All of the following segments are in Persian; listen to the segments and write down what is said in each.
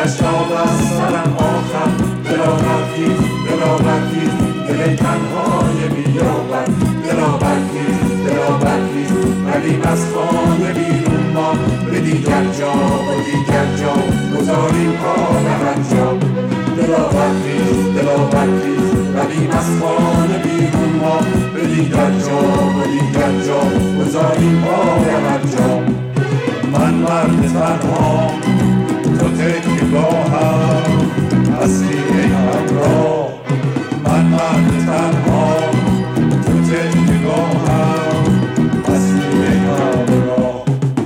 گشتاب از سرم آخر دلا برخیز دل تنهای بیابد دلا برخیز ردیم از خانه بیرون ما به دیگر جا گذاریم کار انجام دلا برخیز ردیم از خانه بیرون ما به دیگر جا گذاریم کار انجام من مرد تنها تو تکیه‌گاهم هستی ای همراه من مرد تنها تو تکیه‌گاهم هستی ای همراه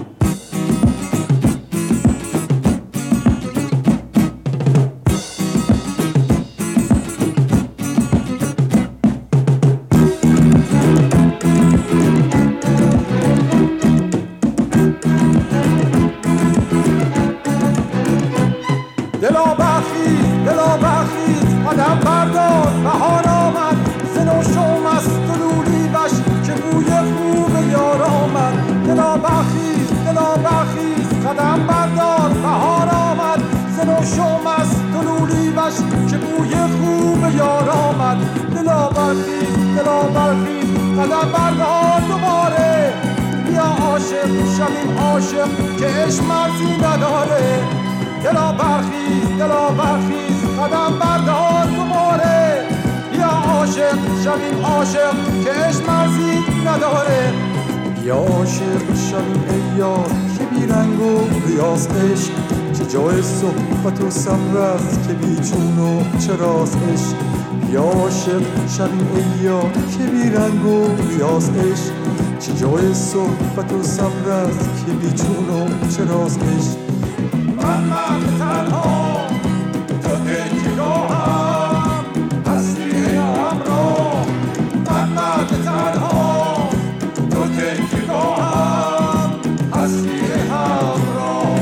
دلا برخیز قدم بردار بهار آمد زن و شوم است و لولی وش که بوی خوب یار آمد دلا برخیز قدم بردار بهار آمد زن و شوم است و لولی وش که بوی خوب یار آمد دلا برخیز قدم بردار دوباره بیا عاشق شویم عاشق که عشق مرزی نداره دلا برخیز قدم بردار دوباره بیا عاشق شویم عاشق که عشق مرزی نداره بیا عاشق شویم ای یار که بی رنگ و ریاض عشق چه جای صحبت و صبر است که بی چون و چراز عشق بیا عاشق شویم ای یار که بی رنگ و ریاض عشق چه جای صحبت و صبر است که بی چون و چراز عشق من مرد تنها تو تکیه‌گاهم هستی ای همراه من مرد تنها تو تکیه‌گاهم هستی ای همراه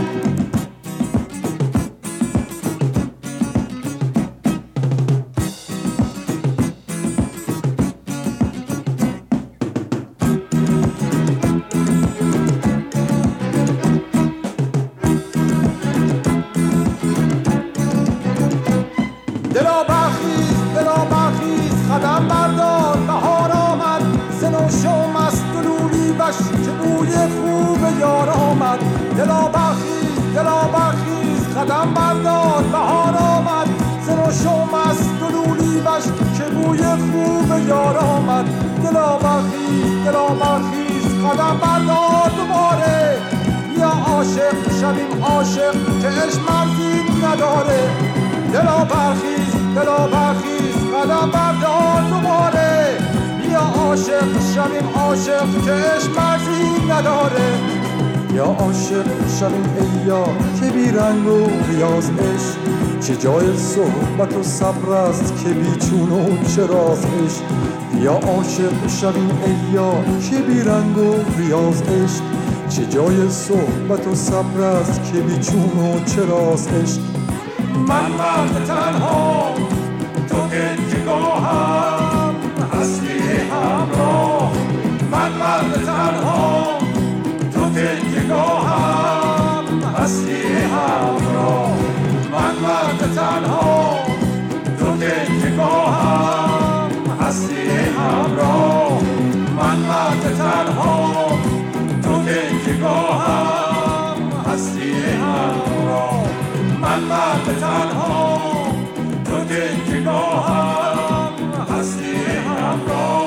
دلا برخیز قدم بردار بهار آمد زن و شوم است و لولی وش که بوی خوب یار آمد دلا برخیز قدم بردار بهار آمد زن و شوم است و لولی وش که بوی خوب یار آمد دلا برخیز قدم بردار دوباره بیا عاشق شویم عاشق که عشق مرزی نداره دلا برخیز قدم بردار دوباره بیا عاشق شویم عاشق که عشق مرزی نداره یا عاشق شویم ای یار که بی رنگ و ریاض عشق چه جای صحبت و صبر است که بی چون و چراز عشق یا عاشق شویم ای یار که بی رنگ و ریاض عشق چه جای صحبت و صبر است که بی چون و چراز عشق من مرد تنها تو تکیه‌گاهم هستی همراه من مرد تنها تو تکیه‌گاهم هستی همراه من مرد تنها تو تکیه‌گاهم هستی همراه من مرد تنها تو تکیه‌گاهم هستی همراه من مرد تنها تو تکیه‌گاهم هستی همراه